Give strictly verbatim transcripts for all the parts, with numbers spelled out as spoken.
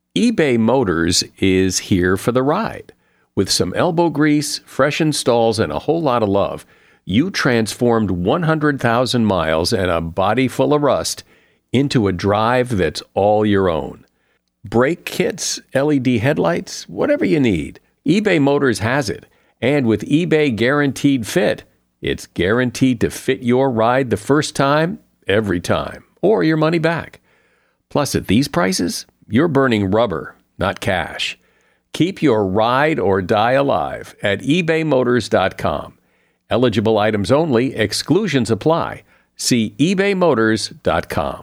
eBay Motors is here for the ride. With some elbow grease, fresh installs, and a whole lot of love, you transformed one hundred thousand miles and a body full of rust into a drive that's all your own. Brake kits, L E D headlights, whatever you need, eBay Motors has it. And with eBay Guaranteed Fit, it's guaranteed to fit your ride the first time, every time, or your money back. Plus, at these prices, you're burning rubber, not cash. Keep your ride or die alive at ebay motors dot com. Eligible items only, exclusions apply. See ebay motors dot com.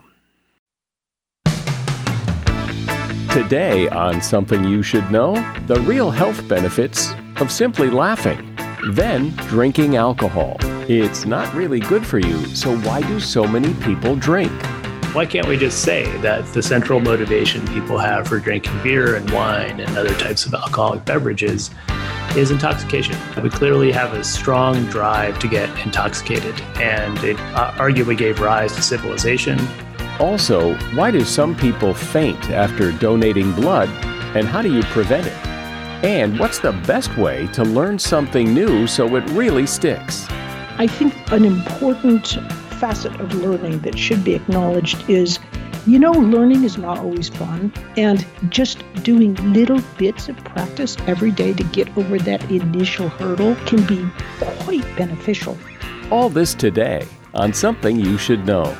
Today on Something You Should Know, the real health benefits of simply laughing, then drinking alcohol. It's not really good for you, so why do so many people drink? Why can't we just say that the central motivation people have for drinking beer and wine and other types of alcoholic beverages is intoxication? We clearly have a strong drive to get intoxicated, and it uh, arguably gave rise to civilization. Also, why do some people faint after donating blood, and how do you prevent it? And what's the best way to learn something new so it really sticks? I think an important facet of learning that should be acknowledged is, you know, learning is not always fun, and just doing little bits of practice every day to get over that initial hurdle can be quite beneficial. All this today on Something You Should Know.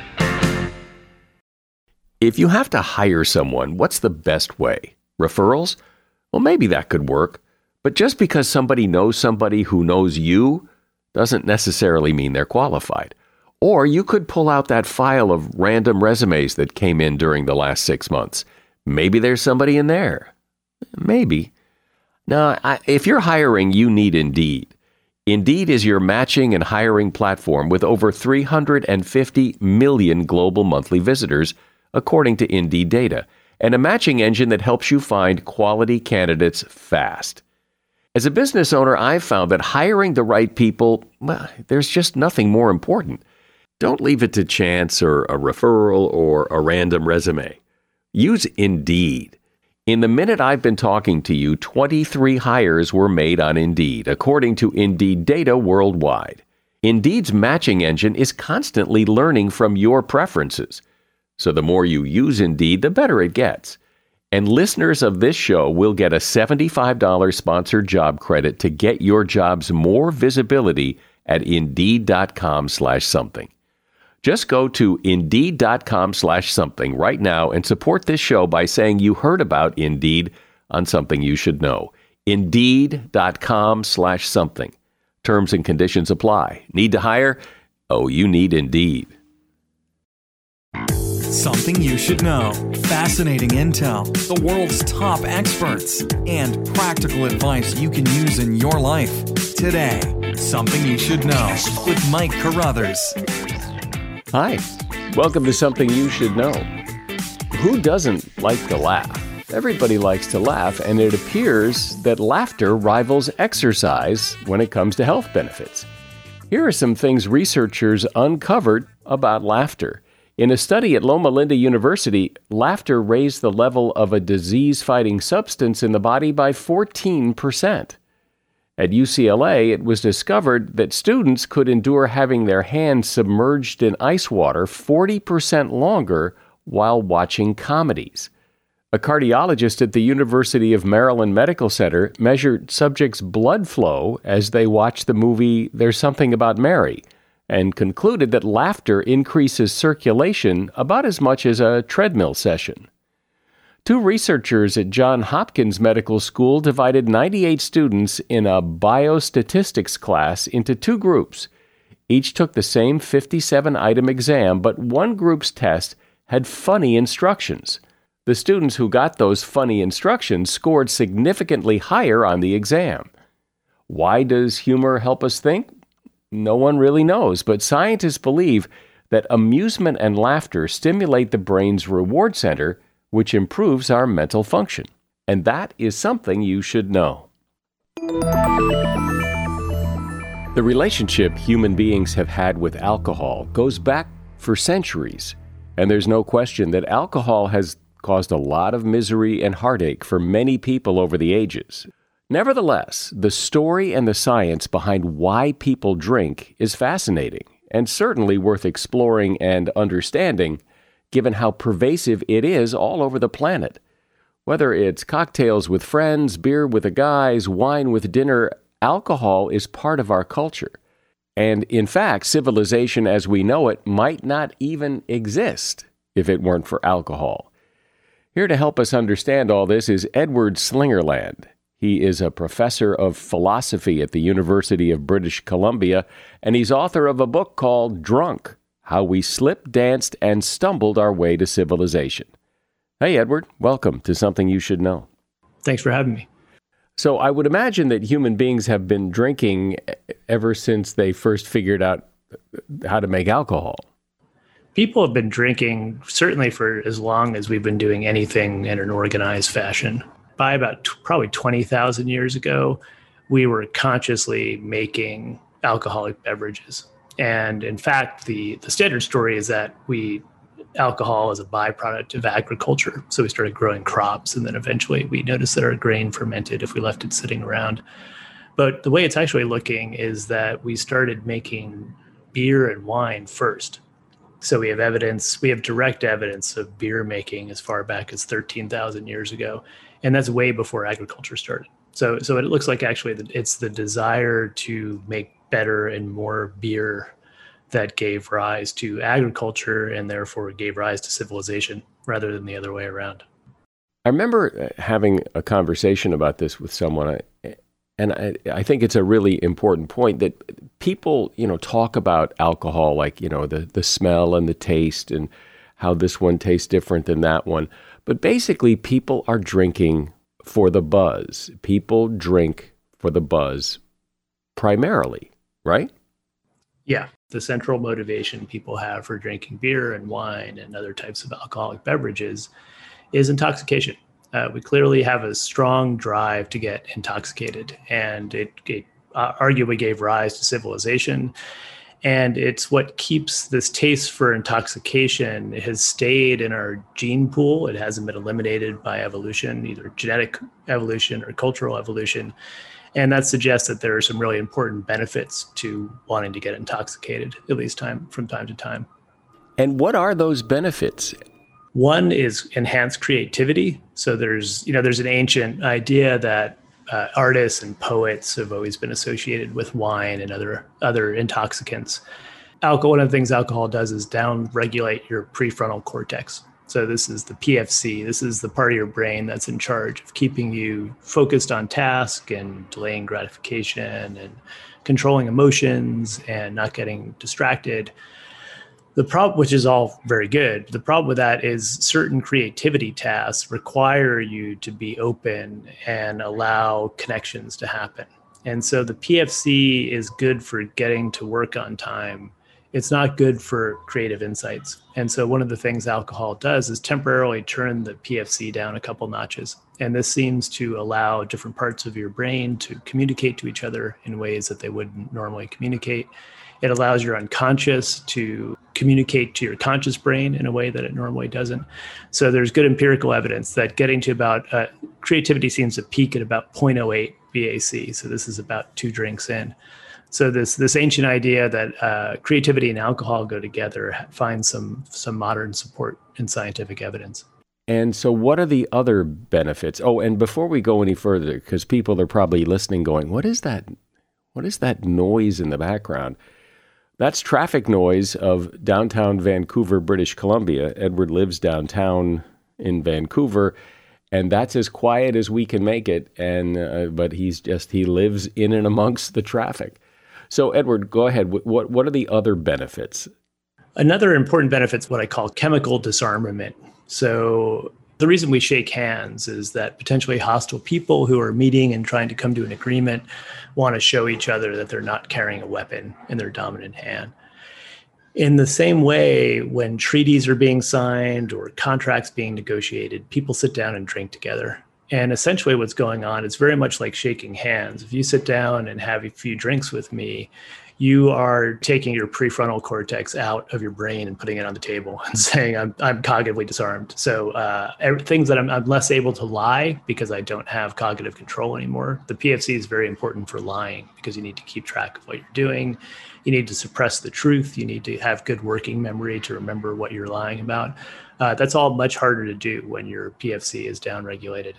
If you have to hire someone, what's the best way? Referrals? Well, maybe that could work, but just because somebody knows somebody who knows you doesn't necessarily mean they're qualified. Or you could pull out that file of random resumes that came in during the last six months. Maybe there's somebody in there. Maybe. Now, I, if you're hiring, you need Indeed. Indeed is your matching and hiring platform with over three hundred fifty million global monthly visitors, according to Indeed data, and a matching engine that helps you find quality candidates fast. As a business owner, I've found that hiring the right people, well, there's just nothing more important. Don't leave it to chance or a referral or a random resume. Use Indeed. In the minute I've been talking to you, twenty-three hires were made on Indeed, according to Indeed data worldwide. Indeed's matching engine is constantly learning from your preferences. So the more you use Indeed, the better it gets. And listeners of this show will get a seventy-five dollars sponsored job credit to get your jobs more visibility at Indeed.com slash something. Just go to Indeed.com slash something right now and support this show by saying you heard about Indeed on Something You Should Know. Indeed.com slash something. Terms and conditions apply. Need to hire? Oh, you need Indeed. Something you should know. Fascinating intel, the world's top experts, and practical advice you can use in your life. Today, Something You Should Know with Mike Carruthers. Hi, welcome to Something You Should Know. Who doesn't like to laugh? Everybody likes to laugh, and it appears that laughter rivals exercise when it comes to health benefits. Here are some things researchers uncovered about laughter. In a study at Loma Linda University, laughter raised the level of a disease-fighting substance in the body by fourteen percent. At U C L A, it was discovered that students could endure having their hands submerged in ice water forty percent longer while watching comedies. A cardiologist at the University of Maryland Medical Center measured subjects' blood flow as they watched the movie There's Something About Mary, and concluded that laughter increases circulation about as much as a treadmill session. Two researchers at Johns Hopkins Medical School divided ninety-eight students in a biostatistics class into two groups. Each took the same fifty-seven item exam, but one group's test had funny instructions. The students who got those funny instructions scored significantly higher on the exam. Why does humor help us think? No one really knows, but scientists believe that amusement and laughter stimulate the brain's reward center, which improves our mental function. And that is something you should know. The relationship human beings have had with alcohol goes back for centuries, and there's no question that alcohol has caused a lot of misery and heartache for many people over the ages. Nevertheless, the story and the science behind why people drink is fascinating and certainly worth exploring and understanding, given how pervasive it is all over the planet. Whether it's cocktails with friends, beer with the guys, wine with dinner, alcohol is part of our culture. And in fact, civilization as we know it might not even exist if it weren't for alcohol. Here to help us understand all this is Edward Slingerland. He is a professor of philosophy at the University of British Columbia, and he's author of a book called Drunk: How We Slipped, Danced, and Stumbled Our Way to Civilization. Hey, Edward, welcome to Something You Should Know. Thanks for having me. So I would imagine that human beings have been drinking ever since they first figured out how to make alcohol. People have been drinking certainly for as long as we've been doing anything in an organized fashion. By about t- probably twenty thousand years ago, we were consciously making alcoholic beverages. And in fact, the, the standard story is that we alcohol is a byproduct of agriculture. So we started growing crops, and then eventually we noticed that our grain fermented if we left it sitting around. But the way it's actually looking is that we started making beer and wine first. So we have evidence, we have direct evidence of beer making as far back as thirteen thousand years ago. And that's way before agriculture started. So, so it looks like actually it's the desire to make better and more beer that gave rise to agriculture and therefore gave rise to civilization rather than the other way around. I remember having a conversation about this with someone, and I, I think it's a really important point that people, you know, talk about alcohol like, you know, the, the smell and the taste and how this one tastes different than that one. But basically, people are drinking for the buzz. People drink for the buzz primarily, right? Yeah. The central motivation people have for drinking beer and wine and other types of alcoholic beverages is intoxication. Uh, we clearly have a strong drive to get intoxicated, and it, it uh, arguably gave rise to civilization. And it's what keeps this taste for intoxication. It has stayed in our gene pool. It hasn't been eliminated by evolution, either genetic evolution or cultural evolution. And that suggests that there are some really important benefits to wanting to get intoxicated, at least time from time to time. And what are those benefits? One is enhanced creativity. So there's, you know, there's an ancient idea that uh, artists and poets have always been associated with wine and other other intoxicants. Alcohol, one of the things alcohol does is down-regulate your prefrontal cortex. So this is the P F C. This is the part of your brain that's in charge of keeping you focused on task and delaying gratification and controlling emotions and not getting distracted. The problem, which is all very good, the problem with that is certain creativity tasks require you to be open and allow connections to happen. And so the P F C is good for getting to work on time. It's not good for creative insights. And so one of the things alcohol does is temporarily turn the P F C down a couple notches. And this seems to allow different parts of your brain to communicate to each other in ways that they wouldn't normally communicate. It allows your unconscious to communicate to your conscious brain in a way that it normally doesn't. So there's good empirical evidence that getting to about, uh, creativity seems to peak at about zero point zero eight B A C. So this is about two drinks in. So this this ancient idea that uh, creativity and alcohol go together finds some some modern support in scientific evidence. And so what are the other benefits? Oh, and before we go any further, because people are probably listening going, what is that? What is that noise in the background? That's traffic noise of downtown Vancouver, British Columbia. Edward lives downtown in Vancouver, and that's as quiet as we can make it. And uh, but he's just, he lives in and amongst the traffic. So Edward, go ahead. What what are the other benefits? Another important benefit is what I call chemical disarmament. So the reason we shake hands is that potentially hostile people who are meeting and trying to come to an agreement want to show each other that they're not carrying a weapon in their dominant hand. In the same way, when treaties are being signed or contracts being negotiated, people sit down and drink together. And essentially what's going on is very much like shaking hands. If you sit down and have a few drinks with me, you are taking your prefrontal cortex out of your brain and putting it on the table and saying, I'm, I'm cognitively disarmed. So uh, things that I'm, I'm less able to lie because I don't have cognitive control anymore. The P F C is very important for lying because you need to keep track of what you're doing. You need to suppress the truth. You need to have good working memory to remember what you're lying about. Uh, that's all much harder to do when your P F C is downregulated.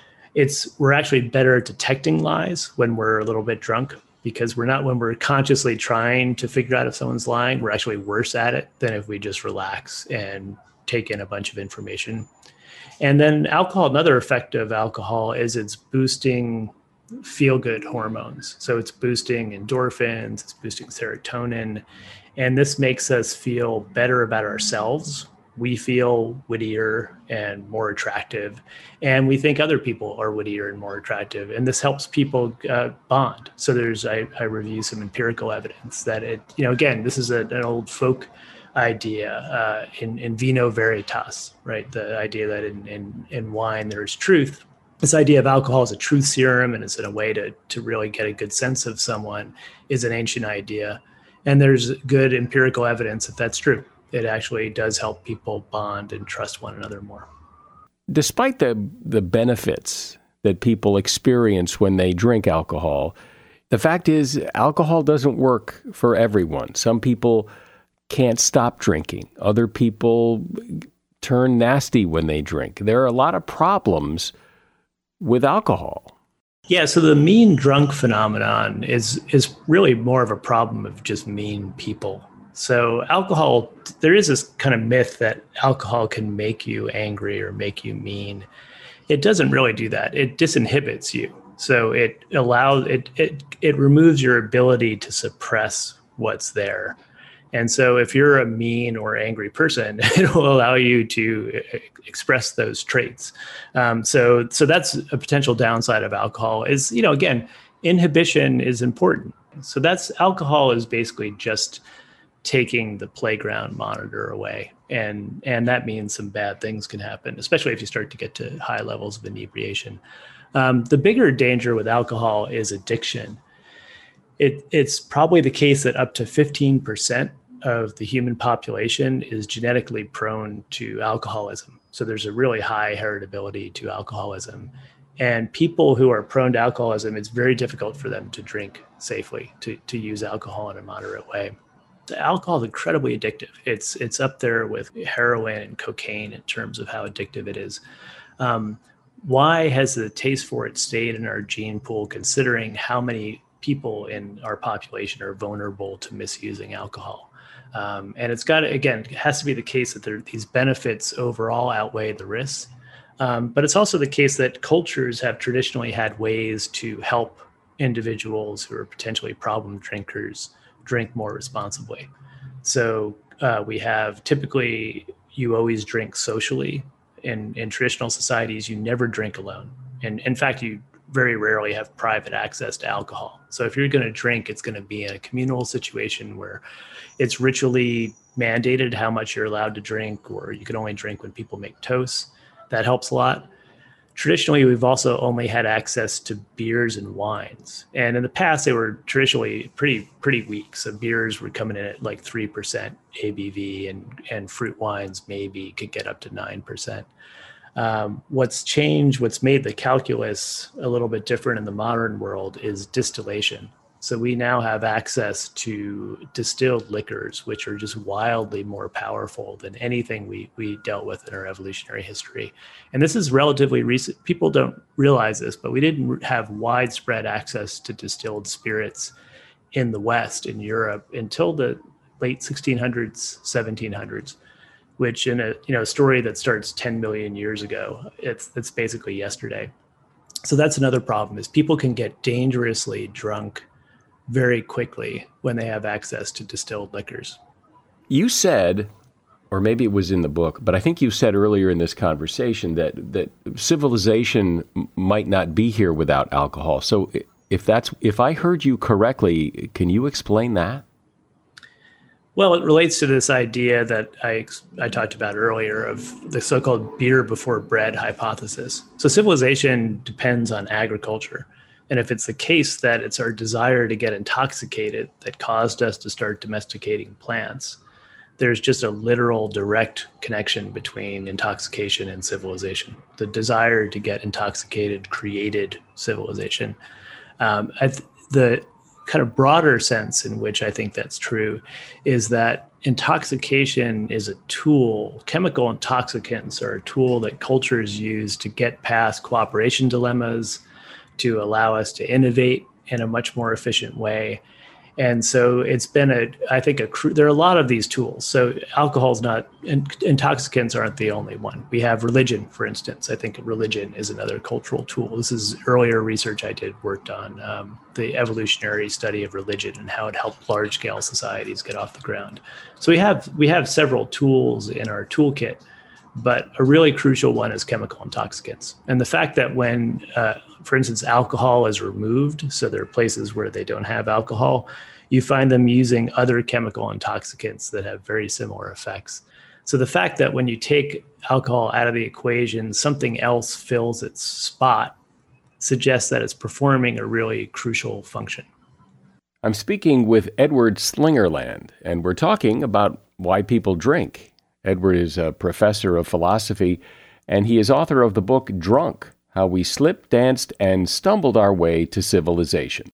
It's we're actually better at detecting lies when we're a little bit drunk, because we're not, when we're consciously trying to figure out if someone's lying, we're actually worse at it than if we just relax and take in a bunch of information. And then alcohol, another effect of alcohol is it's boosting feel-good hormones. So it's boosting endorphins, it's boosting serotonin, and this makes us feel better about ourselves. We feel wittier and more attractive, and we think other people are wittier and more attractive. And this helps people uh, bond. So there's, I, I review some empirical evidence that it, you know, again, this is a, an old folk idea uh, in, in vino veritas, right? The idea that in, in, in wine, there's truth. This idea of alcohol as a truth serum and it's in a way to, to really get a good sense of someone is an ancient idea. And there's good empirical evidence that that's true. It actually does help people bond and trust one another more. Despite the the benefits that people experience when they drink alcohol, the fact is alcohol doesn't work for everyone. Some people can't stop drinking. Other people turn nasty when they drink. There are a lot of problems with alcohol. Yeah, so the mean drunk phenomenon is is really more of a problem of just mean people. So alcohol, there is this kind of myth that alcohol can make you angry or make you mean. It doesn't really do that. It disinhibits you. So it allows, it it it removes your ability to suppress what's there. And so if you're a mean or angry person, it will allow you to express those traits. Um, so so that's a potential downside of alcohol is, you know, again, inhibition is important. So that's, alcohol is basically just taking the playground monitor away. And, and that means some bad things can happen, especially if you start to get to high levels of inebriation. Um, the bigger danger with alcohol is addiction. It, it's probably the case that up to fifteen percent of the human population is genetically prone to alcoholism. So there's a really high heritability to alcoholism. And people who are prone to alcoholism, it's very difficult for them to drink safely, to, to use alcohol in a moderate way. Alcohol is incredibly addictive. It's it's up there with heroin and cocaine in terms of how addictive it is. Um, why has the taste for it stayed in our gene pool, considering how many people in our population are vulnerable to misusing alcohol? Um, and it's got to, again, it has to be the case that there, these benefits overall outweigh the risks. Um, but it's also the case that cultures have traditionally had ways to help individuals who are potentially problem drinkers drink more responsibly. So uh, we have typically, you always drink socially. In, in traditional societies, you never drink alone. And in fact, you very rarely have private access to alcohol. So if you're going to drink, it's going to be in a communal situation where it's ritually mandated how much you're allowed to drink, or you can only drink when people make toasts. That helps a lot. Traditionally, we've also only had access to beers and wines. And in the past, they were traditionally pretty pretty weak. So beers were coming in at like three percent A B V, and, and fruit wines maybe could get up to nine percent. Um, what's changed, what's made the calculus a little bit different in the modern world is distillation. So we now have access to distilled liquors, which are just wildly more powerful than anything we, we dealt with in our evolutionary history. And this is relatively recent. People don't realize this, but we didn't have widespread access to distilled spirits in the West, in Europe, until the late sixteen hundreds, seventeen hundreds, which in a you know story that starts ten million years ago, it's it's basically yesterday. So that's another problem, is people can get dangerously drunk very quickly when they have access to distilled liquors. You said, or maybe it was in the book, but I think you said earlier in this conversation that that civilization might not be here without alcohol. So if that's if I heard you correctly, can you explain that? Well, it relates to this idea that I I talked about earlier of the so-called beer before bread hypothesis. So civilization depends on agriculture. And if it's the case that it's our desire to get intoxicated that caused us to start domesticating plants, there's just a literal direct connection between intoxication and civilization. The desire to get intoxicated created civilization. Um, I th- the kind of broader sense in which I think that's true is that intoxication is a tool. Chemical intoxicants are a tool that cultures use to get past cooperation dilemmas, to allow us to innovate in a much more efficient way. And so it's been a, I think, a there are a lot of these tools. So alcohol is not, intoxicants aren't the only one. We have religion, for instance. I think religion is another cultural tool. This is earlier research I did, worked on um, the evolutionary study of religion and how it helped large-scale societies get off the ground. So we have we have several tools in our toolkit, but a really crucial one is chemical intoxicants. And the fact that when, uh, for instance, alcohol is removed, so there are places where they don't have alcohol, you find them using other chemical intoxicants that have very similar effects. So the fact that when you take alcohol out of the equation, something else fills its spot suggests that it's performing a really crucial function. I'm speaking with Edward Slingerland, and we're talking about why people drink. Edward is a professor of philosophy, and he is author of the book Drunk: How We Slipped, Danced, and Stumbled Our Way to Civilization.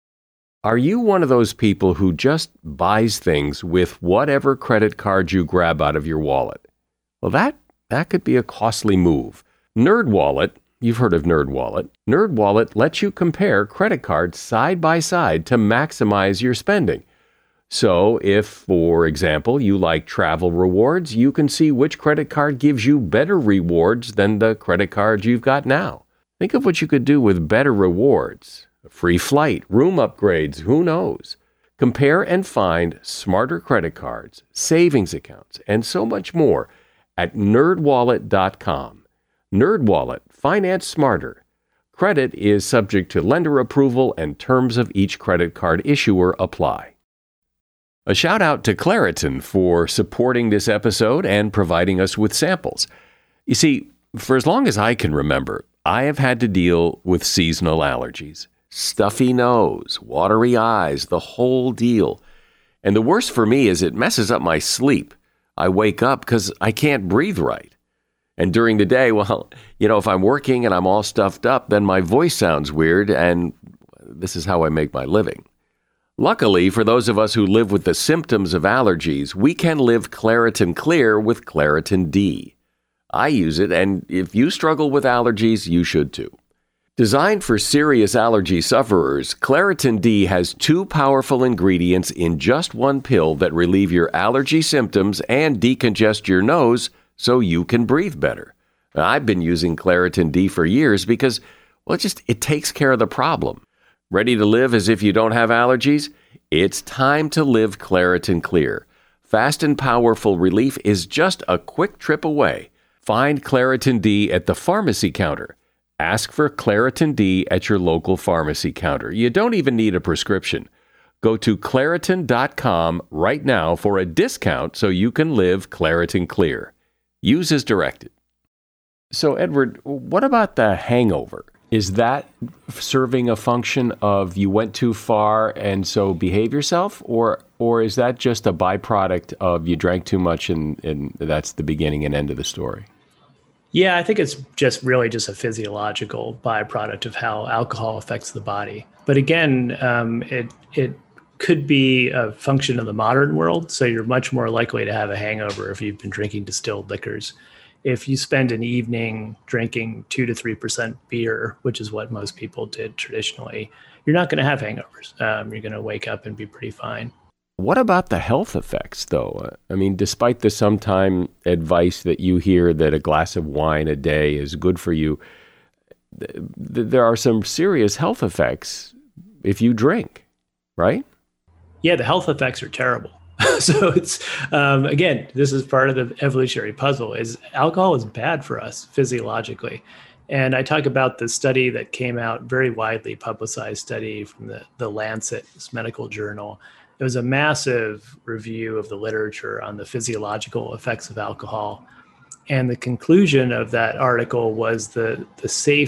Are you one of those people who just buys things with whatever credit card you grab out of your wallet? Well, that, that could be a costly move. NerdWallet, you've heard of NerdWallet. NerdWallet lets you compare credit cards side by side to maximize your spending. So if, for example, you like travel rewards, you can see which credit card gives you better rewards than the credit card you've got now. Think of what you could do with better rewards. A free flight, room upgrades, who knows? Compare and find smarter credit cards, savings accounts, and so much more at nerd wallet dot com. NerdWallet, finance smarter. Credit is subject to lender approval and terms of each credit card issuer apply. A shout out to Claritin for supporting this episode and providing us with samples. You see, for as long as I can remember, I have had to deal with seasonal allergies. Stuffy nose, watery eyes, the whole deal. And the worst for me is it messes up my sleep. I wake up because I can't breathe right. And during the day, well, you know, if I'm working and I'm all stuffed up, then my voice sounds weird, and this is how I make my living. Luckily, for those of us who live with the symptoms of allergies, we can live Claritin Clear with Claritin D. I use it, and if you struggle with allergies, you should too. Designed for serious allergy sufferers, Claritin D has two powerful ingredients in just one pill that relieve your allergy symptoms and decongest your nose so you can breathe better. Now, I've been using Claritin D for years because, well, it just it takes care of the problem. Ready to live as if you don't have allergies? It's time to live Claritin Clear. Fast and powerful relief is just a quick trip away. Find Claritin D at the pharmacy counter. Ask for Claritin D at your local pharmacy counter. You don't even need a prescription. Go to Claritin dot com right now for a discount so you can live Claritin Clear. Use as directed. So, Edward, what about the hangover? Is that serving a function of you went too far and so behave yourself? Or or is that just a byproduct of you drank too much and, and that's the beginning and end of the story? Yeah, I think it's just really just a physiological byproduct of how alcohol affects the body. But again, um, it it could be a function of the modern world. So you're much more likely to have a hangover if you've been drinking distilled liquors. If you spend an evening drinking two to three percent beer, which is what most people did traditionally, you're not going to have hangovers. Um, you're going to wake up and be pretty fine. What about the health effects, though? I mean, despite the sometime advice that you hear that a glass of wine a day is good for you, th- there are some serious health effects if you drink, right? Yeah, the health effects are terrible. So it's, um, again, this is part of the evolutionary puzzle, is alcohol is bad for us physiologically. And I talk about the study that came out, very widely publicized study from the, the Lancet, this medical journal. It was a massive review of the literature on the physiological effects of alcohol. And the conclusion of that article was the, the safe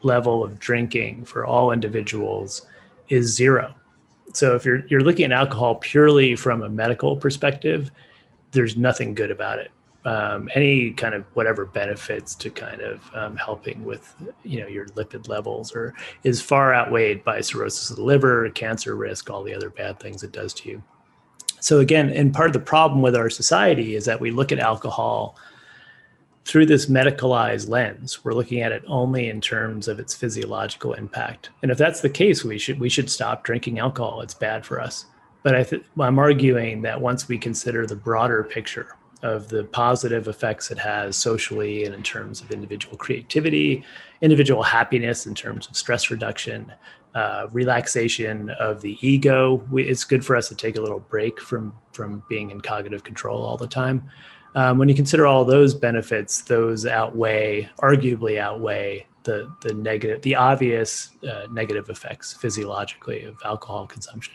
level of drinking for all individuals is zero. So if you're you're looking at alcohol purely from a medical perspective, there's nothing good about it. Um, any kind of whatever benefits to kind of um, helping with, you know, your lipid levels or is far outweighed by cirrhosis of the liver, cancer risk, all the other bad things it does to you. So again, and part of the problem with our society is that we look at alcohol through this medicalized lens. We're looking at it only in terms of its physiological impact. And if that's the case, we should we should stop drinking alcohol. It's bad for us. But I th- I'm arguing that once we consider the broader picture of the positive effects it has socially and in terms of individual creativity, individual happiness in terms of stress reduction, uh, relaxation of the ego, we, it's good for us to take a little break from, from being in cognitive control all the time. Um, when you consider all those benefits, those outweigh, arguably outweigh the the negative, the obvious uh, negative effects physiologically of alcohol consumption.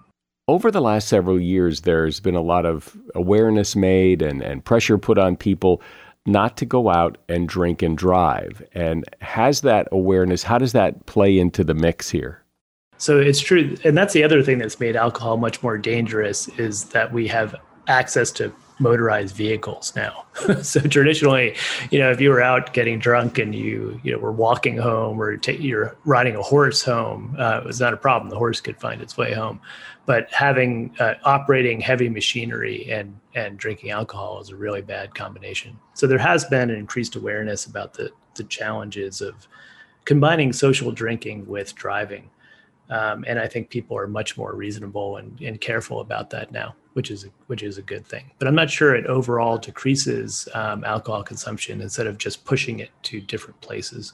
Over the last several years, there's been a lot of awareness made and, and pressure put on people not to go out and drink and drive. And has that awareness, how does that play into the mix here? So it's true. And that's the other thing that's made alcohol much more dangerous is that we have access to motorized vehicles now. So traditionally, you know, if you were out getting drunk and you, you know, were walking home or t- you're riding a horse home, uh, it was not a problem. The horse could find its way home. But having uh, operating heavy machinery and and drinking alcohol is a really bad combination. So there has been an increased awareness about the the challenges of combining social drinking with driving. Um, and I think people are much more reasonable and, and careful about that now, which is which is a good thing. But I'm not sure it overall decreases um, alcohol consumption instead of just pushing it to different places.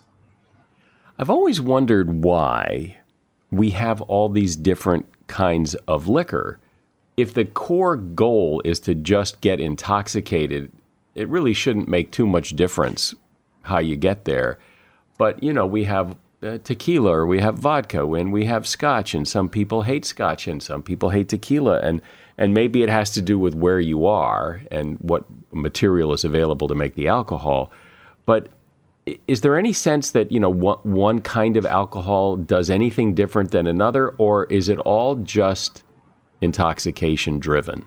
I've always wondered why we have all these different kinds of liquor. If the core goal is to just get intoxicated, it really shouldn't make too much difference how you get there. But, you know, we have uh, tequila or we have vodka and we have scotch, and some people hate scotch and some people hate tequila. And, and maybe it has to do with where you are and what material is available to make the alcohol. But is there any sense that, you know, one, one kind of alcohol does anything different than another, or is it all just intoxication driven?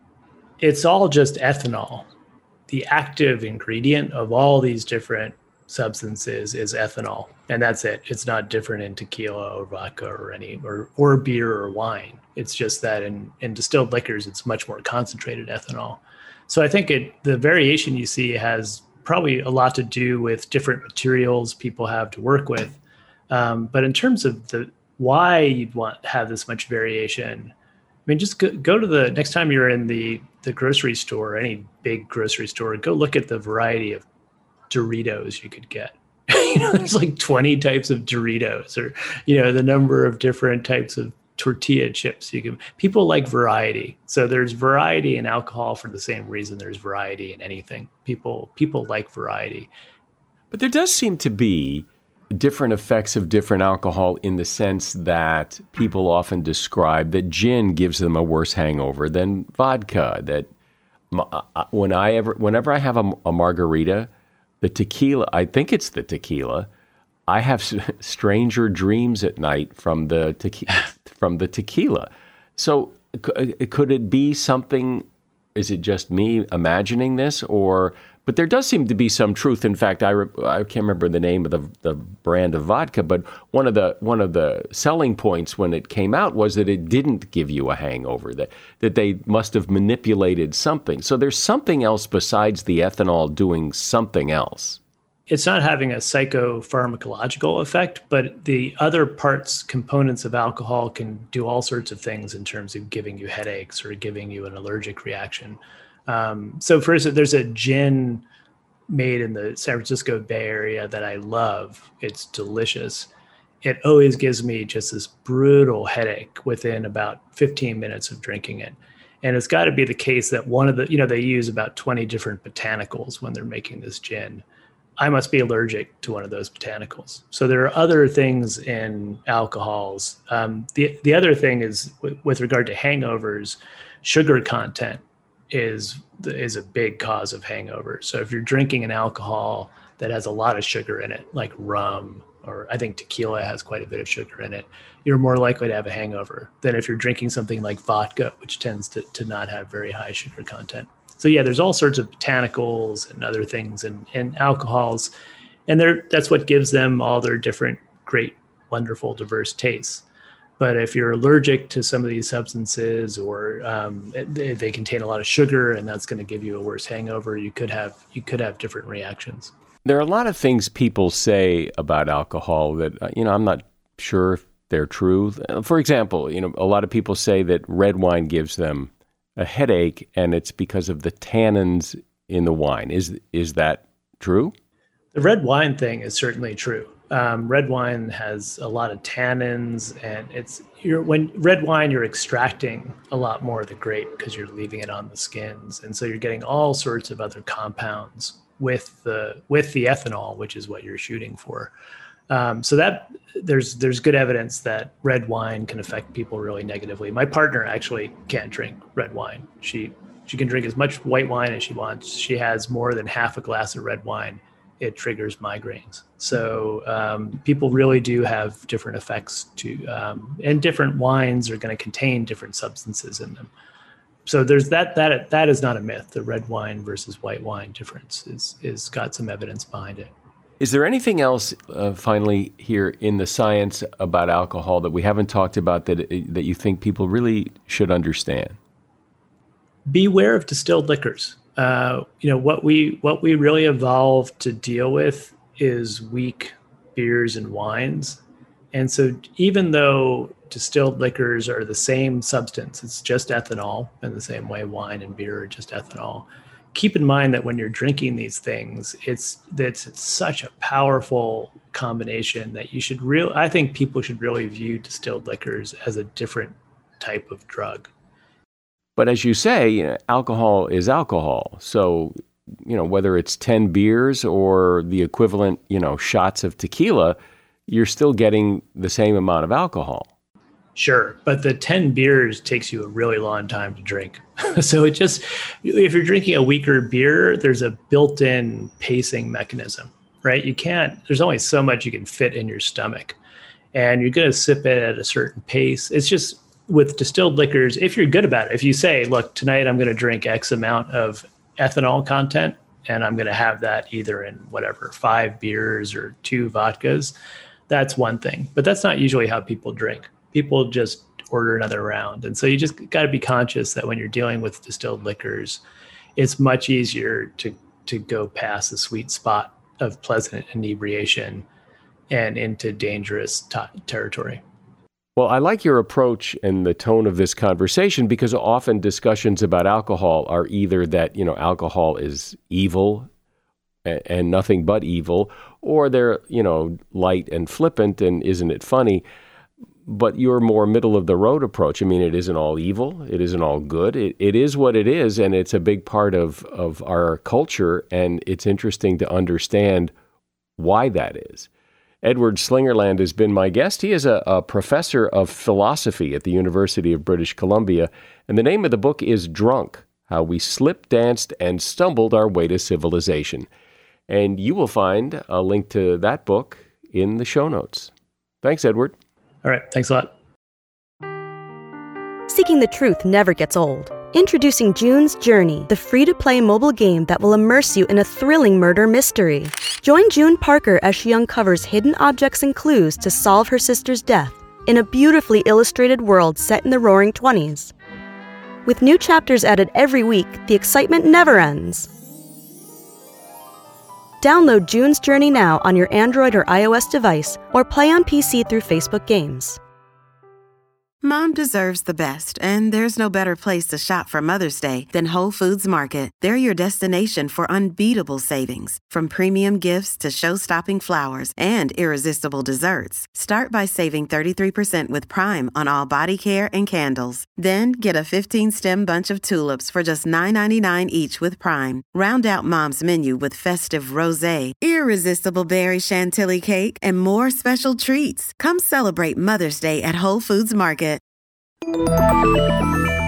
It's all just ethanol. The active ingredient of all these different substances is ethanol, and that's it. It's not different in tequila or vodka or any or, or beer or wine. It's just that in, in distilled liquors, it's much more concentrated ethanol. So I think it the variation you see has probably a lot to do with different materials people have to work with. Um, but in terms of the why you'd want to have this much variation, I mean, just go, go to the next time you're in the, the grocery store, any big grocery store, go look at the variety of Doritos you could get. You know, there's like twenty types of Doritos, or, you know, the number of different types of tortilla chips you can. People like variety. So there's variety in alcohol for the same reason there's variety in anything. People people like variety. But there does seem to be different effects of different alcohol in the sense that people often describe that gin gives them a worse hangover than vodka. That when I ever, whenever I have a, a margarita, the tequila, I think it's the tequila, I have stranger dreams at night from the tequila. from the tequila. So could it be something, is it just me imagining this, or, but there does seem to be some truth. In fact, I, re, I can't remember the name of the, the brand of vodka, but one of the one of the selling points when it came out was that it didn't give you a hangover, that, that they must have manipulated something. So there's something else besides the ethanol doing something else. It's not having a psychopharmacological effect, but the other parts, components of alcohol can do all sorts of things in terms of giving you headaches or giving you an allergic reaction. Um, so for instance, there's a gin made in the San Francisco Bay Area that I love. It's delicious. It always gives me just this brutal headache within about fifteen minutes of drinking it. And it's got to be the case that one of the, you know, they use about twenty different botanicals when they're making this gin. I must be allergic to one of those botanicals. So there are other things in alcohols. Um, the the other thing is w- with regard to hangovers, sugar content is is a big cause of hangovers. So if you're drinking an alcohol that has a lot of sugar in it, like rum, or I think tequila has quite a bit of sugar in it, you're more likely to have a hangover than if you're drinking something like vodka, which tends to, to not have very high sugar content. So yeah, there's all sorts of botanicals and other things and, and alcohols, and they're, that's what gives them all their different great, wonderful, diverse tastes. But if you're allergic to some of these substances, or um, they, they contain a lot of sugar, and that's going to give you a worse hangover, you could have you could have different reactions. There are a lot of things people say about alcohol that, you know, I'm not sure if they're true. For example, you know, a lot of people say that red wine gives them a headache, and it's because of the tannins in the wine. Is is that true? The red wine thing is certainly true. Um, red wine has a lot of tannins, and it's you're when red wine you're extracting a lot more of the grape because you're leaving it on the skins, and so you're getting all sorts of other compounds with the with the ethanol, which is what you're shooting for. Um, so that there's there's good evidence that red wine can affect people really negatively. My partner actually can't drink red wine. She she can drink as much white wine as she wants. She has more than half a glass of red wine, it triggers migraines. So um, people really do have different effects to, um, and different wines are going to contain different substances in them. So there's that, that, that is not a myth. The red wine versus white wine difference is, is got some evidence behind it. Is there anything else, uh, finally, here in the science about alcohol that we haven't talked about that that you think people really should understand? Beware of distilled liquors. Uh, you know, what we what we really evolved to deal with is weak beers and wines. And so even though distilled liquors are the same substance, it's just ethanol, in the same way wine and beer are just ethanol. Keep in mind that when you're drinking these things, it's that's it's such a powerful combination that you should real. I think people should really view distilled liquors as a different type of drug. But as you say, you know, alcohol is alcohol. So, you know, whether it's ten beers or the equivalent, you know, shots of tequila, you're still getting the same amount of alcohol. Sure, but the ten beers takes you a really long time to drink. So it just, if you're drinking a weaker beer, there's a built-in pacing mechanism, right? You can't, there's only so much you can fit in your stomach. And you're going to sip it at a certain pace. It's just, with distilled liquors, if you're good about it, if you say, look, tonight I'm going to drink X amount of ethanol content, and I'm going to have that either in whatever, five beers or two vodkas, that's one thing. But that's not usually how people drink. People just order another round. And so you just got to be conscious that when you're dealing with distilled liquors, it's much easier to, to go past the sweet spot of pleasant inebriation and into dangerous t- territory. Well, I like your approach and the tone of this conversation, because often discussions about alcohol are either that, you know, alcohol is evil and, and nothing but evil, or they're, you know, light and flippant and isn't it funny? But your more middle of the road approach, I mean, it isn't all evil. It isn't all good. It, it is what it is, and it's a big part of, of our culture, and it's interesting to understand why that is. Edward Slingerland has been my guest. He is a, a professor of philosophy at the University of British Columbia, and the name of the book is Drunk: How We Slipped, Danced, and Stumbled Our Way to Civilization. And you will find a link to that book in the show notes. Thanks, Edward. All right. Thanks a lot. Seeking the truth never gets old. Introducing June's Journey, the free-to-play mobile game that will immerse you in a thrilling murder mystery. Join June Parker as she uncovers hidden objects and clues to solve her sister's death in a beautifully illustrated world set in the Roaring Twenties. With new chapters added every week, the excitement never ends. Download June's Journey now on your Android or iOS device, or play on P C through Facebook Games. Mom deserves the best, and there's no better place to shop for Mother's Day than Whole Foods Market. They're your destination for unbeatable savings, from premium gifts to show-stopping flowers and irresistible desserts. Start by saving thirty-three percent with Prime on all body care and candles. Then get a fifteen-stem bunch of tulips for just nine ninety-nine each with Prime. Round out Mom's menu with festive rosé, irresistible berry chantilly cake, and more special treats. Come celebrate Mother's Day at Whole Foods Market.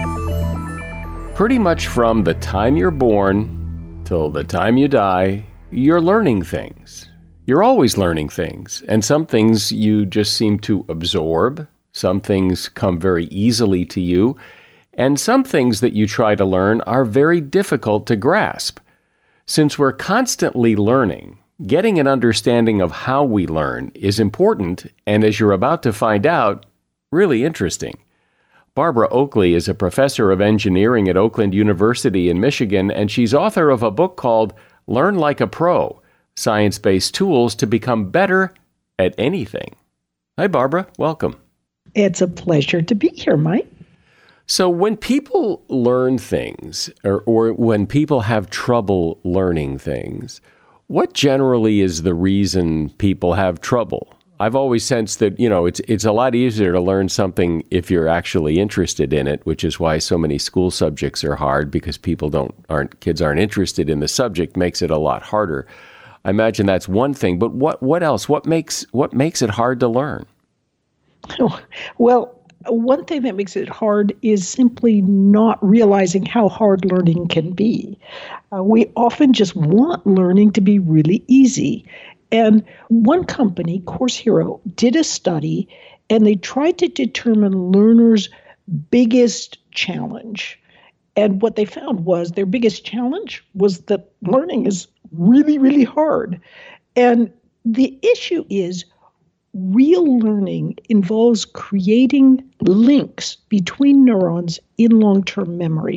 Pretty much from the time you're born till the time you die, you're learning things. You're always learning things. And some things you just seem to absorb. Some things come very easily to you. And some things that you try to learn are very difficult to grasp. Since we're constantly learning, getting an understanding of how we learn is important, and as you're about to find out, really interesting. Barbara Oakley is a professor of engineering at Oakland University in Michigan, and she's author of a book called Learn Like a Pro, Science-Based Tools to Become Better at Anything. Hi, Barbara. Welcome. It's a pleasure to be here, Mike. So when people learn things, or, or when people have trouble learning things, what generally is the reason people have trouble? I've always sensed that, you know, it's it's a lot easier to learn something if you're actually interested in it, which is why so many school subjects are hard, because people don't aren't kids aren't interested in the subject makes it a lot harder. I imagine that's one thing, but what what else? What makes what makes it hard to learn? Well, one thing that makes it hard is simply not realizing how hard learning can be. Uh, we often just want learning to be really easy. And one company, Course Hero, did a study, and they tried to determine learners' biggest challenge. And what they found was their biggest challenge was that learning is really, really hard. And the issue is real learning involves creating links between neurons in long-term memory.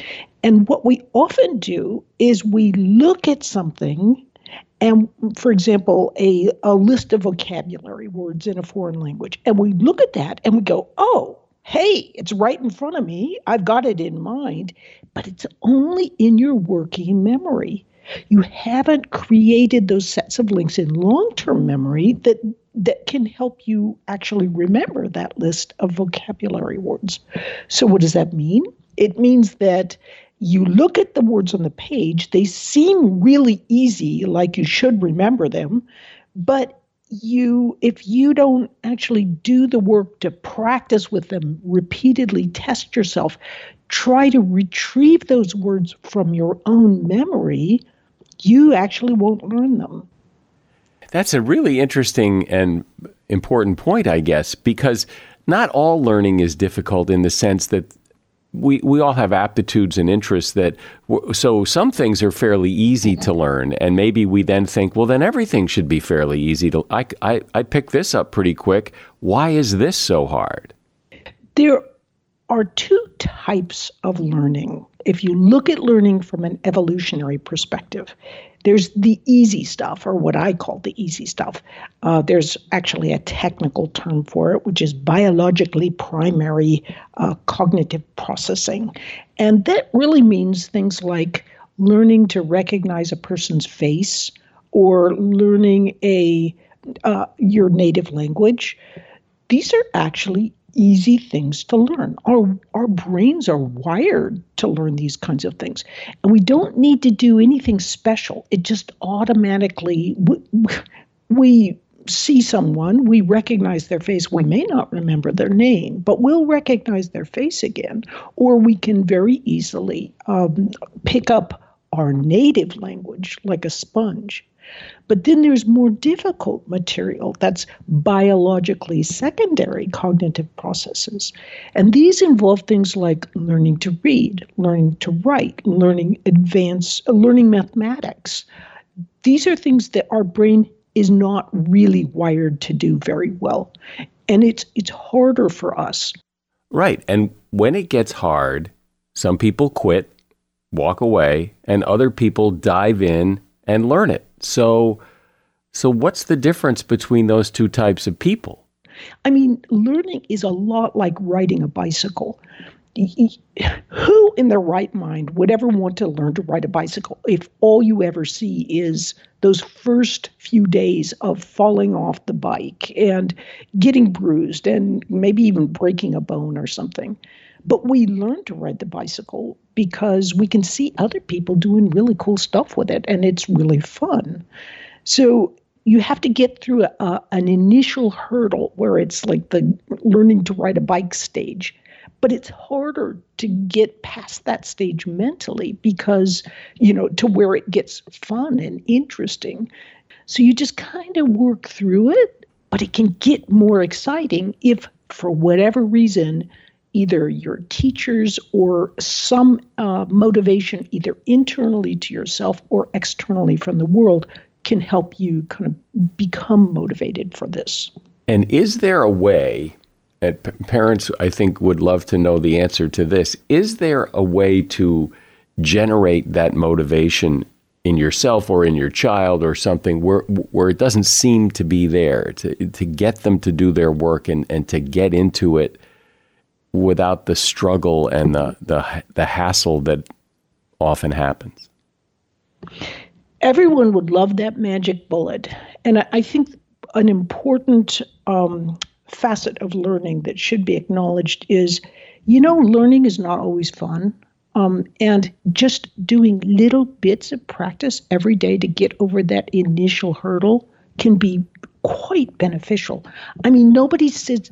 And what we often do is we look at something and, for example, a, a list of vocabulary words in a foreign language, and we look at that and we go, oh, hey, it's right in front of me. I've got it in mind, but it's only in your working memory. You haven't created those sets of links in long-term memory that that can help you actually remember that list of vocabulary words. So what does that mean? It means that you look at the words on the page, they seem really easy, like you should remember them, but you, if you don't actually do the work to practice with them, repeatedly test yourself, try to retrieve those words from your own memory, you actually won't learn them. That's a really interesting and important point, I guess, because not all learning is difficult in the sense that we, we all have aptitudes and interests that, so some things are fairly easy to learn, and maybe we then think, well, then everything should be fairly easy to, I, I, I picked this up pretty quick. Why is this so hard? There are two types of learning. If you look at learning from an evolutionary perspective, there's the easy stuff, or what I call the easy stuff. Uh, there's actually a technical term for it, which is biologically primary uh, cognitive processing. And that really means things like learning to recognize a person's face, or learning a uh, your native language. These are actually easy things to learn. Our our brains are wired to learn these kinds of things. And we don't need to do anything special. It just automatically, we, we see someone, we recognize their face. We may not remember their name, but we'll recognize their face again. Or we can very easily um, pick up our native language like a sponge. But then there's more difficult material that's biologically secondary cognitive processes. And these involve things like learning to read, learning to write, learning advanced, learning mathematics. These are things that our brain is not really wired to do very well. And it's it's harder for us. Right. And when it gets hard, some people quit, walk away, and other people dive in and learn it. So, so what's the difference between those two types of people? I mean, learning is a lot like riding a bicycle. Who in their right mind would ever want to learn to ride a bicycle if all you ever see is those first few days of falling off the bike and getting bruised and maybe even breaking a bone or something? But we learn to ride the bicycle because we can see other people doing really cool stuff with it, and it's really fun. So you have to get through a, a, an initial hurdle where it's like the learning to ride a bike stage. But it's harder to get past that stage mentally because, you know, to where it gets fun and interesting. So you just kind of work through it, but it can get more exciting if, for whatever reason, either your teachers or some uh, motivation, either internally to yourself or externally from the world, can help you kind of become motivated for this. And is there a way, and p- parents I think would love to know the answer to this, is there a way to generate that motivation in yourself or in your child or something where where it doesn't seem to be there, to to get them to do their work and, and to get into it without the struggle and the, the the hassle that often happens? Everyone would love that magic bullet. And I, I think an important um, facet of learning that should be acknowledged is, you know, learning is not always fun. Um, and just doing little bits of practice every day to get over that initial hurdle can be quite beneficial. I mean, nobody says,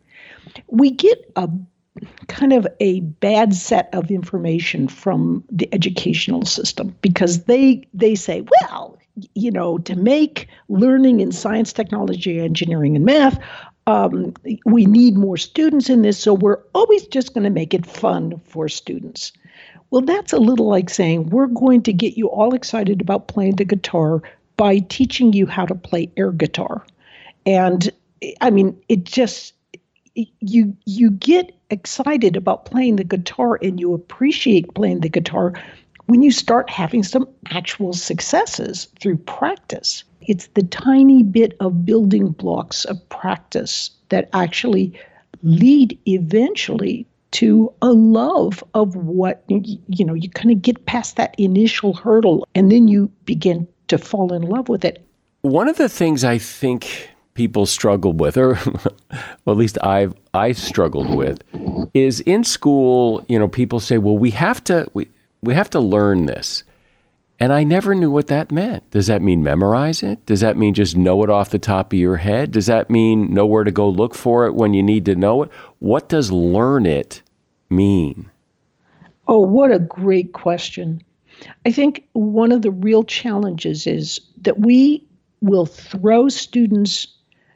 we get a kind of a bad set of information from the educational system because they they say, well, you know, to make learning in science, technology, engineering, and math, um, we need more students in this, so we're always just going to make it fun for students. Well, that's a little like saying we're going to get you all excited about playing the guitar by teaching you how to play air guitar. And I mean, it just, you you get excited about playing the guitar and you appreciate playing the guitar when you start having some actual successes through practice. It's the tiny bit of building blocks of practice that actually lead eventually to a love of what, you know, you kind of get past that initial hurdle and then you begin to fall in love with it. One of the things I think people struggle with, or well, at least I've I struggled with, is in school, you know, people say, well, we have to we, we have to learn this. And I never knew what that meant. Does that mean memorize it? Does that mean just know it off the top of your head? Does that mean know where to go look for it when you need to know it? What does learn it mean? Oh, what a great question. I think one of the real challenges is that we will throw students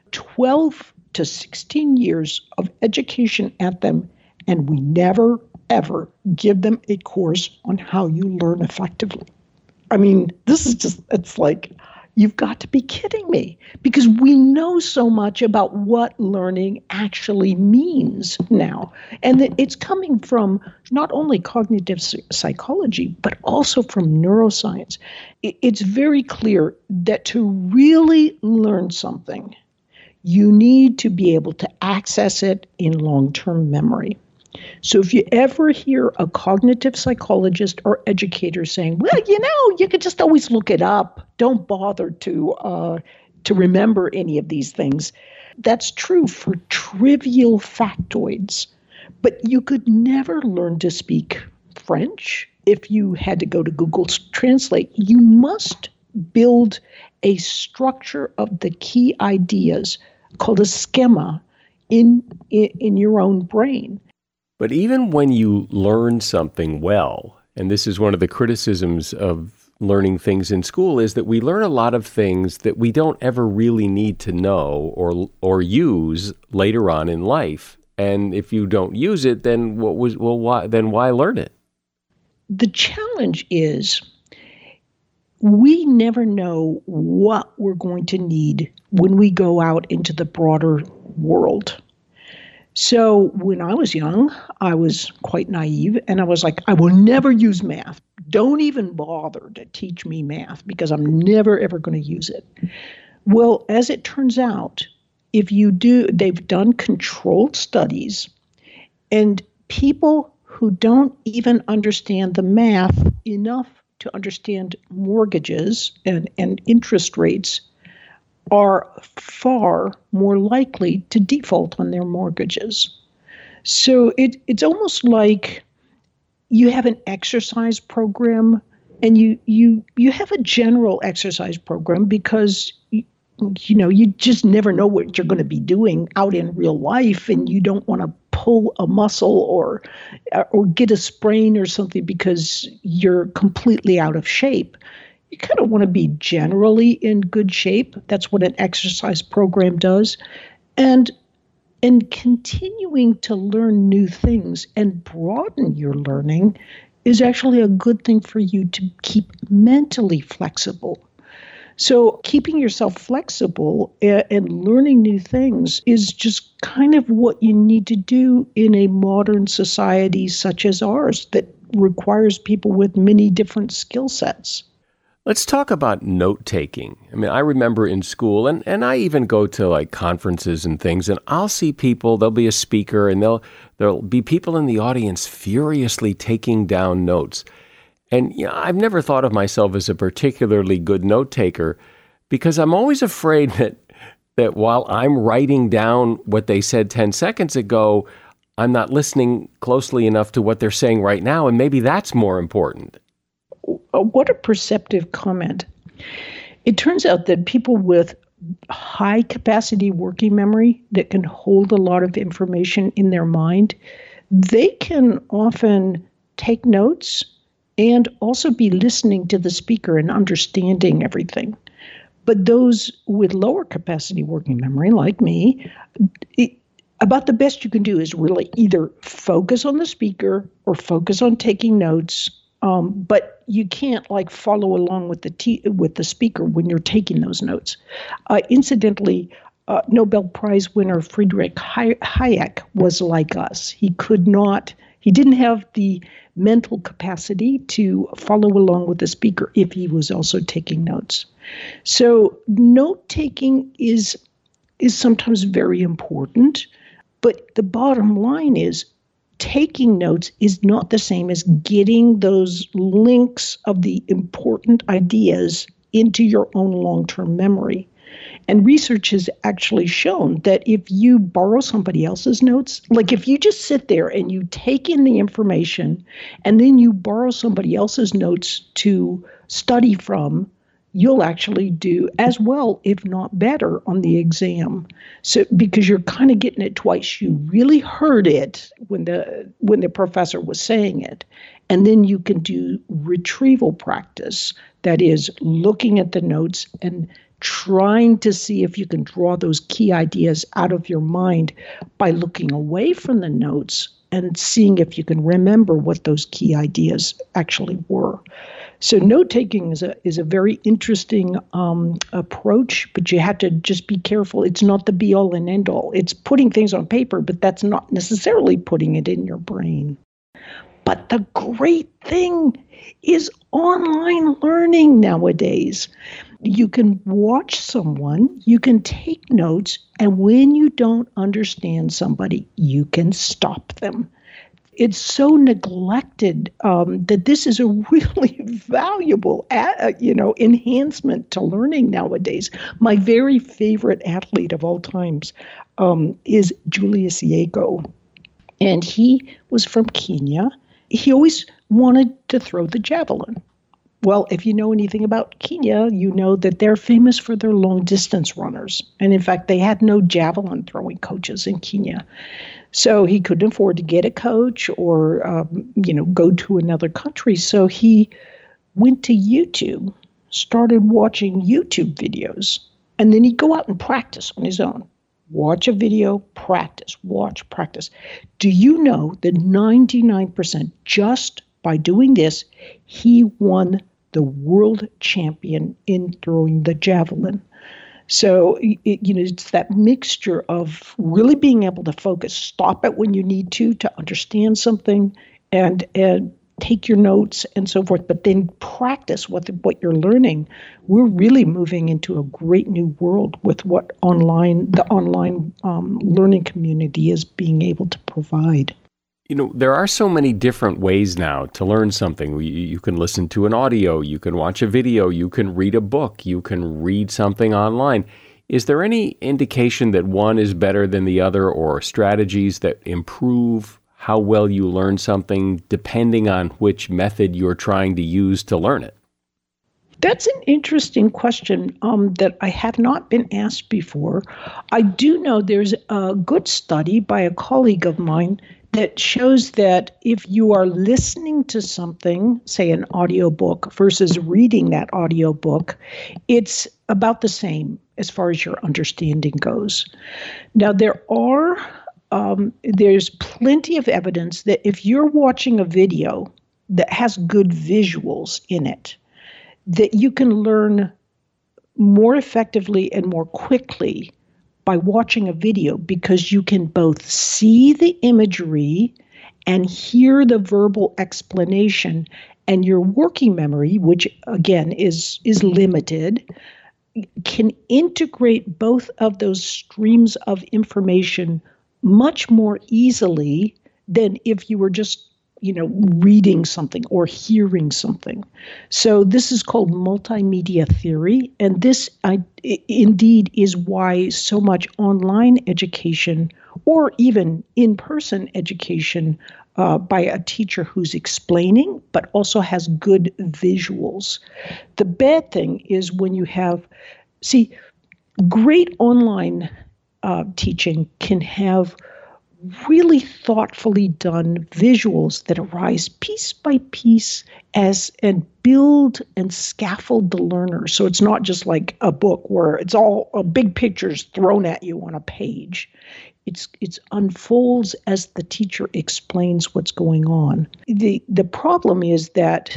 twelve to sixteen years of education at them, and we never, ever give them a course on how you learn effectively. I mean, this is just, it's like, you've got to be kidding me, because we know so much about what learning actually means now. And that it's coming from not only cognitive psychology, but also from neuroscience. It's very clear that to really learn something, you need to be able to access it in long-term memory. So if you ever hear a cognitive psychologist or educator saying, well, you know, you could just always look it up, don't bother to uh, to remember any of these things, that's true for trivial factoids. But you could never learn to speak French if you had to go to Google Translate. You must build a structure of the key ideas called a schema in, in, in your own brain. But even when you learn something well, and this is one of the criticisms of learning things in school, is that we learn a lot of things that we don't ever really need to know or or use later on in life. And if you don't use it, then what was well why then why learn it? The challenge is we never know what we're going to need when we go out into the broader world. So when I was young, I was quite naive, and I was like, I will never use math. Don't even bother to teach me math because I'm never, ever going to use it. Well, as it turns out, if you do, they've done controlled studies, and people who don't even understand the math enough to understand mortgages and, and interest rates are far more likely to default on their mortgages. So it, it's almost like you have an exercise program, and you you you have a general exercise program because you, you know you just never know what you're going to be doing out in real life, and you don't want to pull a muscle or or get a sprain or something because you're completely out of shape. You kind of want to be generally in good shape. That's what an exercise program does. And and continuing to learn new things and broaden your learning is actually a good thing for you to keep mentally flexible. So keeping yourself flexible and learning new things is just kind of what you need to do in a modern society such as ours that requires people with many different skill sets. Let's talk about note-taking. I mean, I remember in school, and, and I even go to like conferences and things, and I'll see people, there'll be a speaker, and there'll, there'll be people in the audience furiously taking down notes. And you know, I've never thought of myself as a particularly good note-taker because I'm always afraid that that while I'm writing down what they said ten seconds ago, I'm not listening closely enough to what they're saying right now, and maybe that's more important. What a perceptive comment. It turns out that people with high capacity working memory that can hold a lot of information in their mind, they can often take notes and also be listening to the speaker and understanding everything. But those with lower capacity working memory, like me, it, about the best you can do is really either focus on the speaker or focus on taking notes. Um, but you can't like follow along with the t- with the speaker when you're taking those notes. Uh, incidentally, uh, Nobel Prize winner Friedrich Hayek was like us. He could not, he didn't have the mental capacity to follow along with the speaker if he was also taking notes. So note-taking is is sometimes very important, but the bottom line is taking notes is not the same as getting those links of the important ideas into your own long-term memory. And research has actually shown that if you borrow somebody else's notes, like if you just sit there and you take in the information and then you borrow somebody else's notes to study from, you'll actually do as well, if not better, on the exam. So because you're kind of getting it twice. You really heard it when the when the professor was saying it. And then you can do retrieval practice, that is looking at the notes and trying to see if you can draw those key ideas out of your mind by looking away from the notes and seeing if you can remember what those key ideas actually were. So note-taking is a is a very interesting um, approach, but you have to just be careful. It's not the be-all and end-all. It's putting things on paper, but that's not necessarily putting it in your brain. But the great thing is online learning nowadays. You can watch someone, you can take notes, and when you don't understand somebody, you can stop them. It's so neglected um, that this is a really valuable, uh, you know, enhancement to learning nowadays. My very favorite athlete of all times um, is Julius Yego, and he was from Kenya. He always wanted to throw the javelin. Well, if you know anything about Kenya, you know that they're famous for their long-distance runners. And in fact, they had no javelin throwing coaches in Kenya. So he couldn't afford to get a coach or, um, you know, go to another country. So he went to YouTube, started watching YouTube videos, and then he'd go out and practice on his own. Watch a video, practice, watch, practice. Do you know that ninety-nine percent just by doing this, he won the world champion in throwing the javelin? So, it, you know, it's that mixture of really being able to focus, stop it when you need to, to understand something, and and take your notes and so forth, but then practice what the, what you're learning. We're really moving into a great new world with what online the online um, learning community is being able to provide. You know, there are so many different ways now to learn something. You, you can listen to an audio, you can watch a video, you can read a book, you can read something online. Is there any indication that one is better than the other, or strategies that improve how well you learn something depending on which method you're trying to use to learn it? That's an interesting question um, that I have not been asked before. I do know there's a good study by a colleague of mine that shows that if you are listening to something, say an audiobook, versus reading that audiobook, it's about the same as far as your understanding goes. Now, there are um, there's plenty of evidence that if you're watching a video that has good visuals in it, that you can learn more effectively and more quickly by watching a video, because you can both see the imagery and hear the verbal explanation, and your working memory, which again is is limited, can integrate both of those streams of information much more easily than if you were just you know, reading something or hearing something. So this is called multimedia theory. And this I, indeed is why so much online education or even in-person education uh, by a teacher who's explaining, but also has good visuals. The bad thing is when you have, see, great online uh, teaching can have really thoughtfully done visuals that arise piece by piece as and build and scaffold the learner. So it's not just like a book where it's all a big pictures thrown at you on a page. It's it's unfolds as the teacher explains what's going on. The the problem is that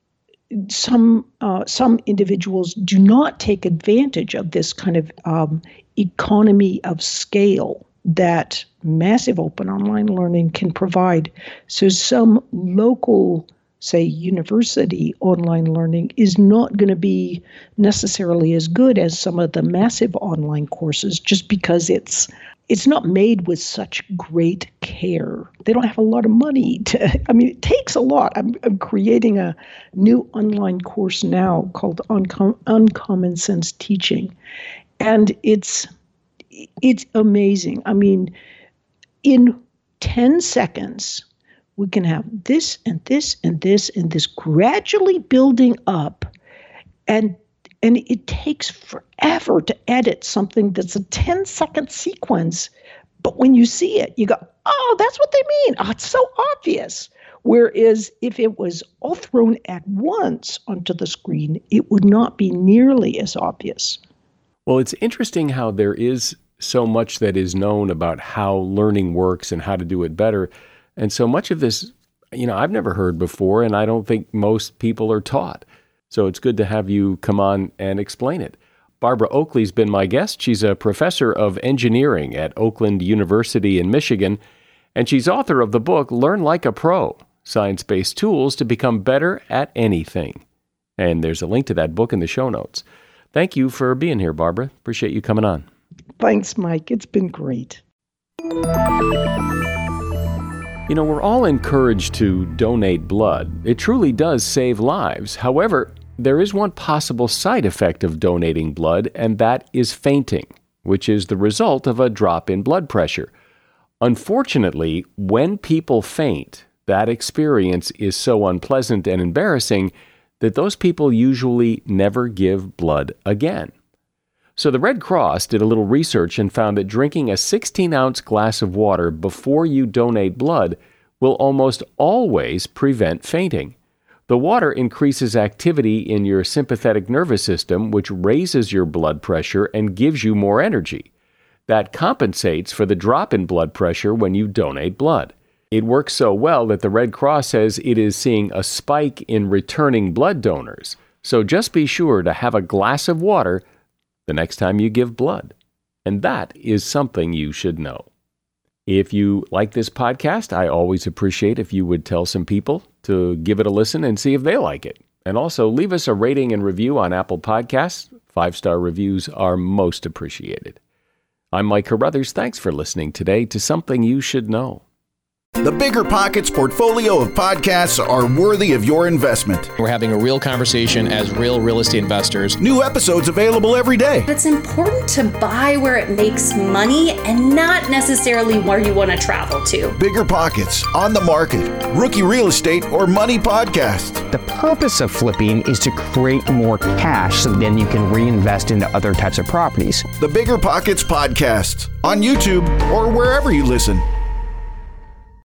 some uh, some individuals do not take advantage of this kind of um, economy of scale that massive open online learning can provide. So some local, say, university online learning is not going to be necessarily as good as some of the massive online courses, just because it's it's not made with such great care. They don't have a lot of money to, I mean, it takes a lot. I'm, I'm creating a new online course now called Uncom- Uncommon Sense Teaching. And it's It's amazing. I mean, in ten seconds, we can have this and this and this and this gradually building up. And and it takes forever to edit something that's a ten second sequence. But when you see it, you go, oh, that's what they mean. Oh, it's so obvious. Whereas if it was all thrown at once onto the screen, it would not be nearly as obvious. Well, it's interesting how there is so much that is known about how learning works and how to do it better. And so much of this, you know, I've never heard before, and I don't think most people are taught. So it's good to have you come on and explain it. Barbara Oakley's been my guest. She's a professor of engineering at Oakland University in Michigan, and she's author of the book, Learn Like a Pro, Science-Based Tools to Become Better at Anything. And there's a link to that book in the show notes. Thank you for being here, Barbara. Appreciate you coming on. Thanks, Mike. It's been great. You know, we're all encouraged to donate blood. It truly does save lives. However, there is one possible side effect of donating blood, and that is fainting, which is the result of a drop in blood pressure. Unfortunately, when people faint, that experience is so unpleasant and embarrassing that those people usually never give blood again. So the Red Cross did a little research and found that drinking a sixteen ounce glass of water before you donate blood will almost always prevent fainting. The water increases activity in your sympathetic nervous system, which raises your blood pressure and gives you more energy. That compensates for the drop in blood pressure when you donate blood. It works so well that the Red Cross says it is seeing a spike in returning blood donors. So just be sure to have a glass of water the next time you give blood. And that is something you should know. If you like this podcast, I always appreciate if you would tell some people to give it a listen and see if they like it. And also leave us a rating and review on Apple Podcasts. Five-star reviews are most appreciated. I'm Mike Carruthers. Thanks for listening today to Something You Should Know. The Bigger Pockets portfolio of podcasts are worthy of your investment. We're having a real conversation as real real estate investors. New episodes available every day. It's important to buy where it makes money and not necessarily where you want to travel to. Bigger Pockets, On the Market, Rookie Real Estate, or Money Podcast. The purpose of flipping is to create more cash so then you can reinvest into other types of properties. The Bigger Pockets Podcast on YouTube or wherever you listen.